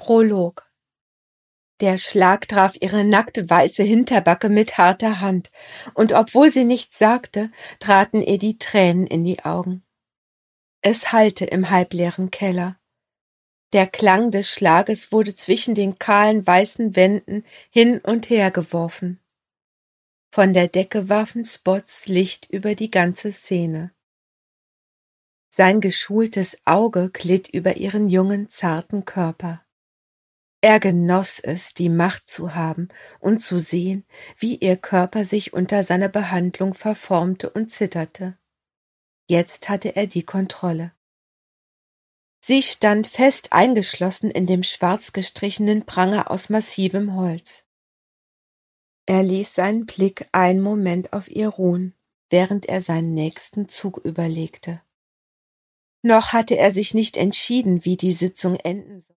Prolog. Der Schlag traf ihre nackte weiße Hinterbacke mit harter Hand, und obwohl sie nichts sagte, traten ihr die Tränen in die Augen. Es hallte im halbleeren Keller. Der Klang des Schlages wurde zwischen den kahlen weißen Wänden hin und her geworfen. Von der Decke warfen Spots Licht über die ganze Szene. Sein geschultes Auge glitt über ihren jungen, zarten Körper. Er genoss es, die Macht zu haben und zu sehen, wie ihr Körper sich unter seiner Behandlung verformte und zitterte. Jetzt hatte er die Kontrolle. Sie stand fest eingeschlossen in dem schwarz gestrichenen Pranger aus massivem Holz. Er ließ seinen Blick einen Moment auf ihr ruhen, während er seinen nächsten Zug überlegte. Noch hatte er sich nicht entschieden, wie die Sitzung enden soll.